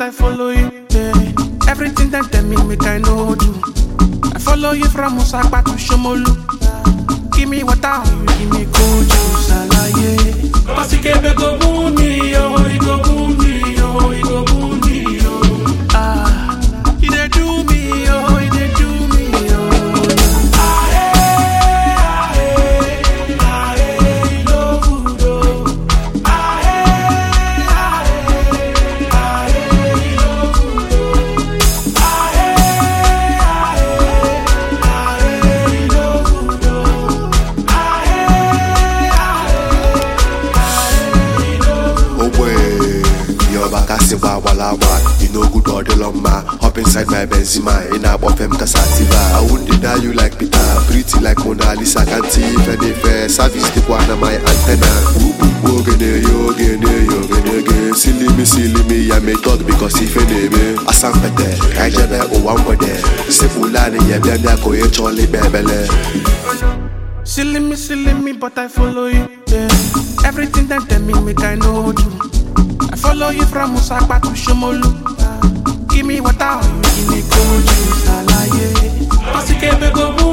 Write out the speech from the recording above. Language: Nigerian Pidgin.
I follow you. Yeah. Everything that tell me, make I know do. I follow you from Musakpa to Shomolu. Give me water, you give me cold juice, alaye. Pasikebe go boom me, oh, he go boom me, oh, he go boom me, oh. Ah, he dey do me, oh, he dey do me, oh. Aye, aye, aye, no good, oh. Aye, aye, aye, no good, oh. Aye, aye, no good, oh. Oh boy, your back as a wawalawa. You know good or the loma. Hop inside my Benzema. In a bottom Casativa. I won't deny you like Peter. Pretty like Mona Lisa. Can't see if any fair service the one of my antenna. Silly me, I may talk because if any me. Asam pete, Kajebe o wambode. Sepulani ya bianda ko ye chole bebele. Silly me, but I follow you. Yeah. Everything that tell me, make I know do. I follow you from Musakpa to Shomolu. Give me water, you give me cold juice, alaye. Pasikebe go boom.